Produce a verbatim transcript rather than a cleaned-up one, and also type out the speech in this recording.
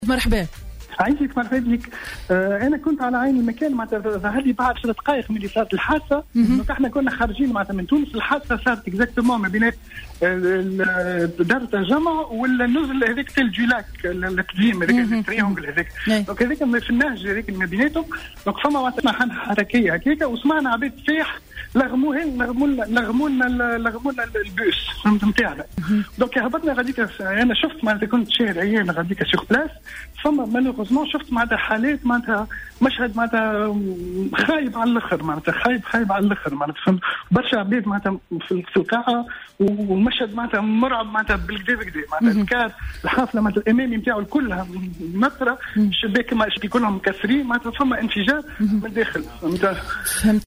مرحبا. عايزك مرحبا بك. آه انا كنت على عيني المكان معناتها ظهر لي بعد عشر دقائق من اللي صارت الحادثه. احنا كنا خارجين معناتها من تونس. الحادثه صارت اكزاكتومون ما بين دار الجمع والنزل هذاك تل جولاك القديم هذاك التريونغل هذاك. دونك هذاك في النهج هذاك ما بيناتهم. دونك فما معناتها حركيه هكاك وسمعنا عباد تصيح لغموه لغمونا لغمونا لغمونا البوس فهمت نتاعنا. دونك هبطنا غاديك انا شفت معناتها كنت شاهد عيان غاديك سيغ بلاس. فما مالوغوزمون شفت معناتها حالات معناتها مشهد معناتها خايب على الاخر معناتها خايب خايب على الاخر معناتها فهمت برشا عباد معناتها في القاعه والمشهد معناتها مرعب معناتها بالكدا بكدا معناتها الكار الحافله معناتها الامامي نتاعو كلها مطره الشباك كلهم مكسرين معناتها فما انفجار من الداخل فهمت.